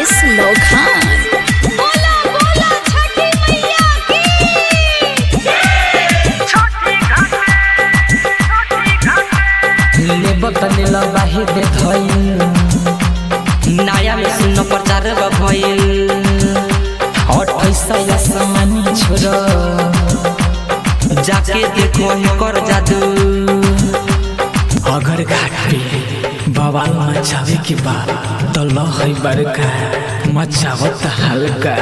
अखिलेश लोखान। बोला बोला छठी मैया की ले बतल बाही देखइल नया में सुन प्रचार भइल 28 समानी छोड़ जाके देखो कर जादू अगर घाट पे बवाल मचावे के बाद तो लहै बड़का मचावत हल्का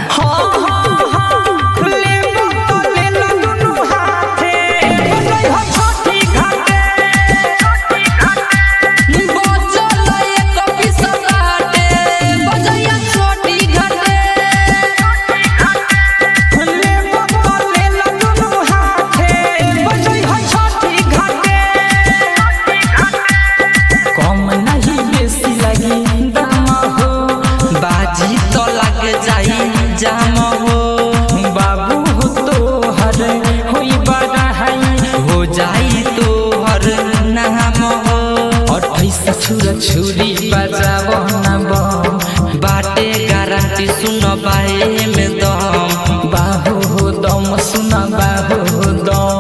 जाम हो बाबू हो तो हर होई बड़ा हो जाई तो हर नाम हो 28 छुरा छुरी बजावो ना बम बाटे गारंटी सुन बाए में दम बाहु हो दम सुन बाहु हो दम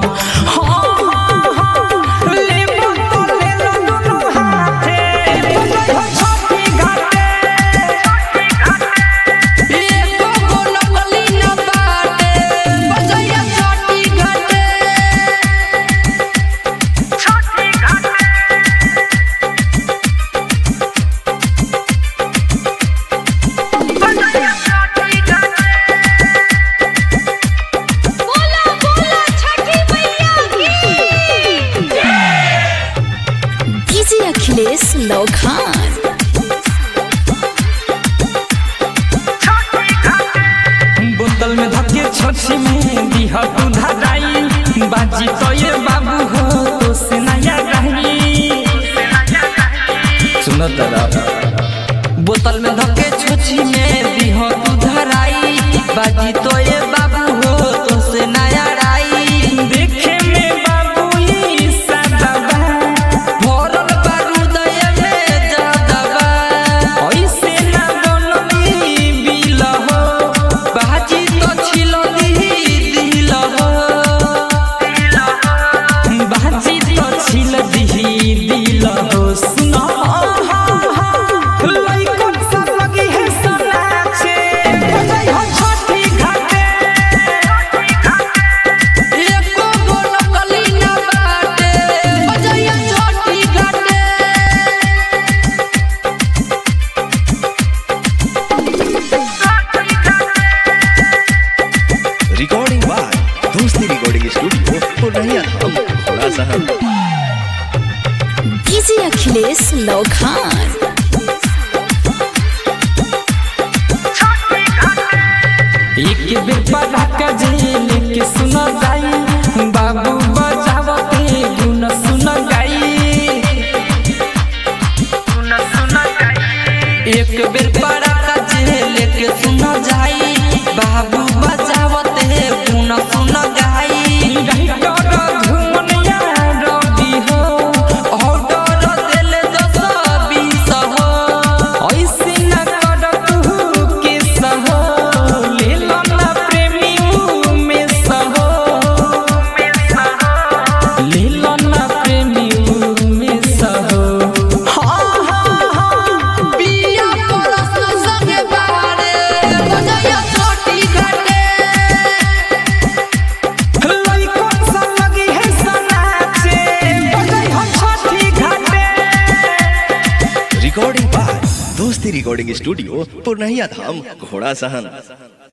अखिलेश लोखान। बोतल में धके छोटी में दिह तू धराई बाजी तो ये बाबू हो तो से नया रही सुनो तरा बोतल में धके छोटी में दिह तू धराई बाजी तो ये बाबू हो तो से नया रही देखे में बाबू ये सदाबा भरल बारूद ये में जदबा ऐसे ना बनली बिल हो बाजी तो छिल दिल हो बाजी तो छिल दिल हो सुनो लइकन सब लगी है सनाचे बजाई हो छठी घाटे एको बोल कली ना बाटे बजाई हो छठी घाटे रिकॉर्डिंग बाय दोस्ती रिकॉर्डिंग स्टूडियो पूर्णिया थोड़ा सा अखिलेश लोखान। एक बेर पढ़ा के जेल के सुन जाई बाबू बजावते गुन सुन गाई एक बेर पढ़ा के जेल के सुन जाई बाबू बजावते गुन सुन गाई रिकॉर्डिंग बाय दोस्ती रिकॉर्डिंग स्टूडियो पूर्णिया धाम घोड़ा सहन।